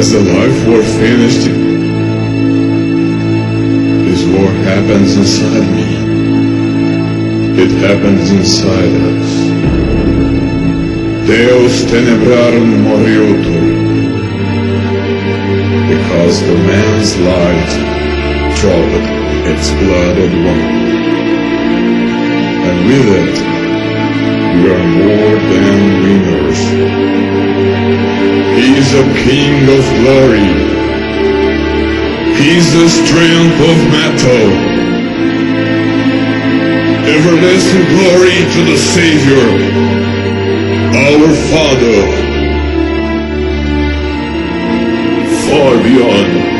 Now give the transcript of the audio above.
As the life war finished, this war happens inside me. It happens inside us. Deus tenebrarum moriutur, because the man's light dropped its blood on one, and with it we are more than winners. He is a King of glory. He is the strength of metal. Everlasting glory to the Savior, our Father, far beyond